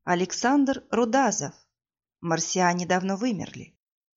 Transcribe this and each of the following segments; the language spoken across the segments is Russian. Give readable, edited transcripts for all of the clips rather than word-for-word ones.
Александр Рудазов. Марсиане давно вымерли.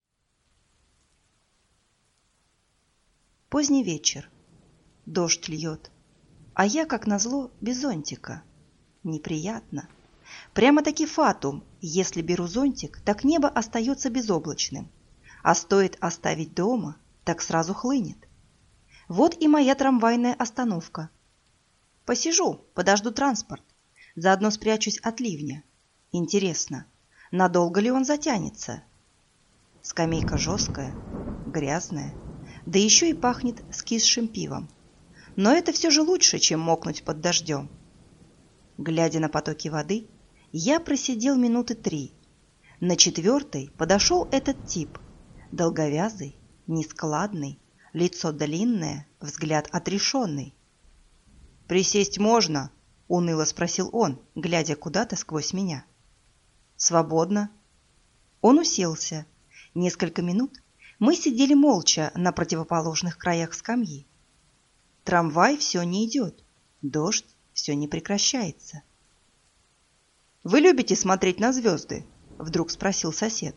Поздний вечер. Дождь льет. А я, как назло, без зонтика. Неприятно. Прямо-таки фатум. Если беру зонтик, так небо остается безоблачным. А стоит оставить дома, так сразу хлынет. Вот и моя трамвайная остановка. Посижу, подожду транспорт. Заодно спрячусь от ливня. Интересно, надолго ли он затянется? Скамейка жесткая, грязная, да еще и пахнет скисшим пивом. Но это все же лучше, чем мокнуть под дождем. Глядя на потоки воды, я просидел минуты 3. На 4-й подошел этот тип. Долговязый, нескладный, лицо длинное, взгляд отрешенный. «Присесть можно?» — уныло спросил он, глядя куда-то сквозь меня. «Свободно». Он уселся. Несколько минут мы сидели молча на противоположных краях скамьи. Трамвай все не идет, дождь все не прекращается. «Вы любите смотреть на звезды?» — вдруг спросил сосед.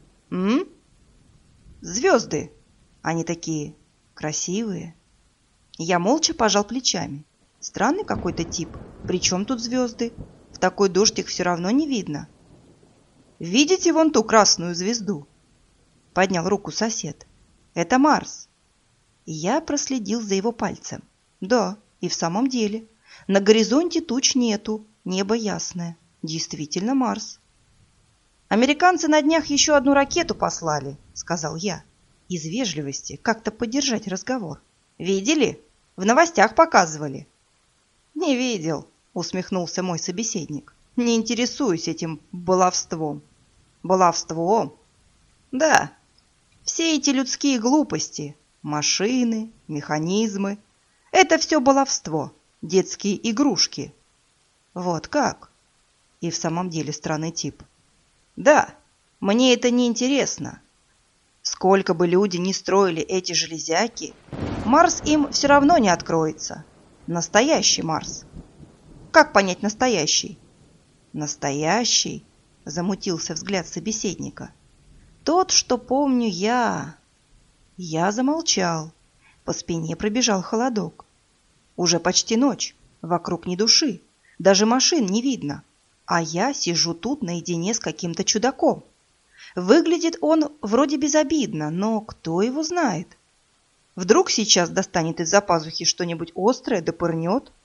«Звезды. Они такие красивые». Я молча пожал плечами. Странный какой-то тип. Причем тут звезды? В такой дождь их все равно не видно. «Видите вон ту красную звезду?» Поднял руку сосед. «Это Марс». Я проследил за его пальцем. Да, и в самом деле. На горизонте туч нету, небо ясное. Действительно Марс. «Американцы на днях еще одну ракету послали», — сказал я. Из вежливости как-то поддержать разговор. «Видели? В новостях показывали». «Не видел», — усмехнулся мой собеседник. «Не интересуюсь этим баловством». «Баловством?» «Да. Все эти людские глупости, машины, механизмы — это все баловство, детские игрушки». «Вот как?» И в самом деле странный тип. «Да, мне это не интересно. Сколько бы люди ни строили эти железяки, Марс им все равно не откроется. Настоящий Марс». «Как понять настоящий?» «Настоящий?» — замутился взгляд собеседника. «Тот, что помню я». Я замолчал. По спине пробежал холодок. Уже почти ночь. Вокруг ни души. Даже машин не видно. А я сижу тут наедине с каким-то чудаком. Выглядит он вроде безобидно, но кто его знает? Вдруг сейчас достанет из-за пазухи что-нибудь острое да пырнет?